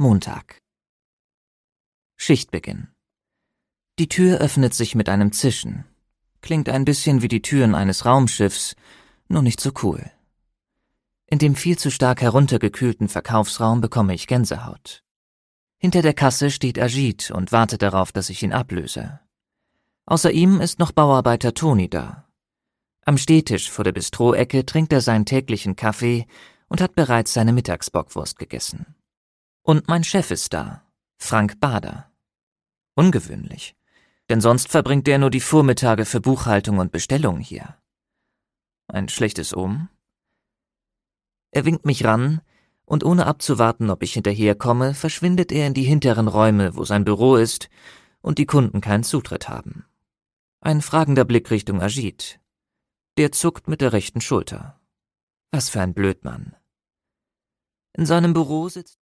Montag. Schichtbeginn. Die Tür öffnet sich mit einem Zischen. Klingt ein bisschen wie die Türen eines Raumschiffs, nur nicht so cool. In dem viel zu stark heruntergekühlten Verkaufsraum bekomme ich Gänsehaut. Hinter der Kasse steht Ajit und wartet darauf, dass ich ihn ablöse. Außer ihm ist noch Bauarbeiter Toni da. Am Stehtisch vor der Bistro-Ecke trinkt er seinen täglichen Kaffee und hat bereits seine Mittagsbockwurst gegessen. Und mein Chef ist da, Frank Bader. Ungewöhnlich, denn sonst verbringt er nur die Vormittage für Buchhaltung und Bestellungen hier. Ein schlechtes Omen? Er winkt mich ran, und ohne abzuwarten, ob ich hinterherkomme, verschwindet er in die hinteren Räume, wo sein Büro ist und die Kunden keinen Zutritt haben. Ein fragender Blick Richtung Ajit. Der zuckt mit der rechten Schulter. Was für ein Blödmann. In seinem Büro sitzt